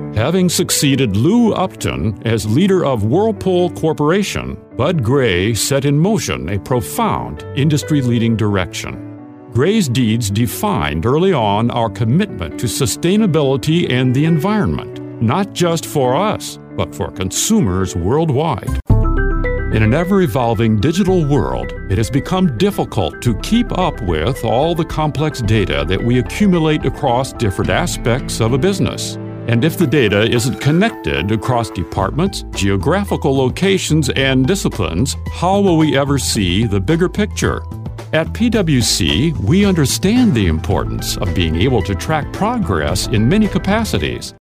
Having succeeded Lou Upton as leader of Whirlpool Corporation, Bud Gray set in motion a profound, industry-leading direction. Gray's deeds defined early on our commitment to sustainability and the environment, not just for us, but for consumers worldwide. In an ever-evolving digital world, it has become difficult to keep up with all the complex data that we accumulate across different aspects of a business. And if the data isn't connected across departments, geographical locations, and disciplines, how will we ever see the bigger picture? At PwC, we understand the importance of being able to track progress in many capacities,